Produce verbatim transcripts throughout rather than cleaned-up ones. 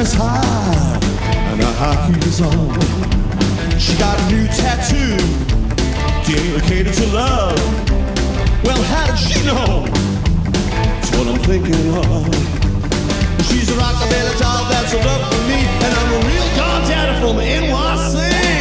dress high and her high heels on. She got a new tattoo dedicated to love. Well, how did she know? That's what I'm thinking of. She's a rockabilly doll that's a love for me, and I'm a real gone daddy from N Y C.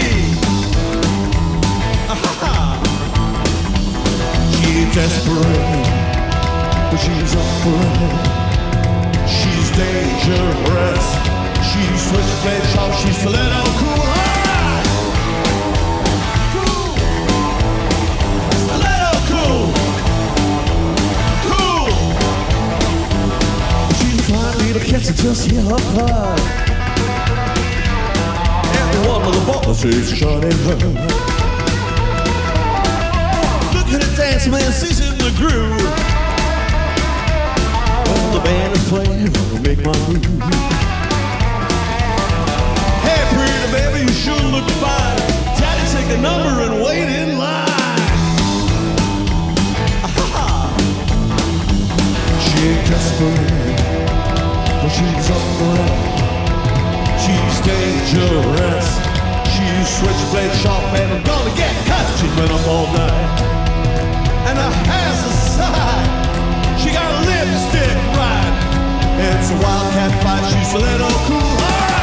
Ah-ha-ha. She's desperate, but she's up for it. She's dangerous. She's switchblade sharp. She's stiletto cool. Alright! Cool. Stiletto cool. Cool. She's trying me to catch it, just hear her cry. Every one of the bosses shutting her. Look at the dance man, she's in the groove. When the band is playing, I'll make my move. Hey, pretty baby, you sure look fine. Daddy, take a number and wait in line. Ah-ha-ha. She ain't desperate, but she's up for it. She's dangerous. She's switchblade sharp, and I'm gonna get cut. She's been up all night, and her hair's aside. She got a lipstick right. It's a wildcat fight. She's a little cool. Alright.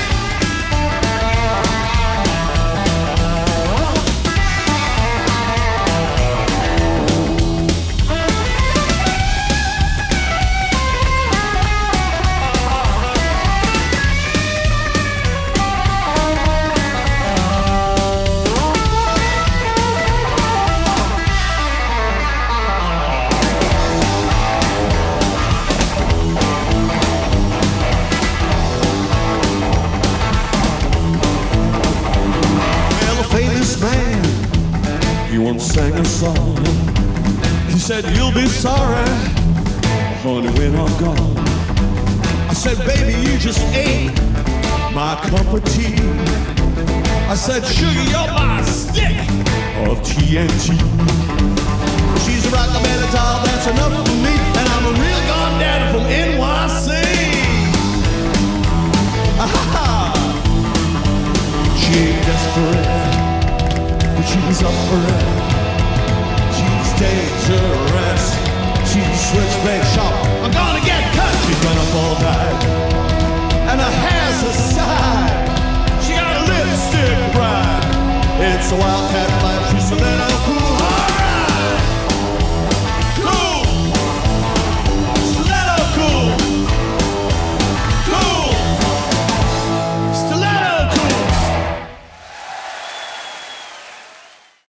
Sang a song. He said, you'll be sorry, honey, when I'm gone. I said, baby, you just ain't my cup of tea. I said, sugar, you're my stick of T N T. She's a rockabilly doll, that's enough for me, and I'm a real gone daddy from N Y C. Ah-ha-ha. She ain't desperate, but she's up for it. Dangerous. She's switchblade sharp. I'm gonna get cut. She's been up all night, and her hair's aside. She got a lipstick bride. It's a wildcat life. She's a little cool.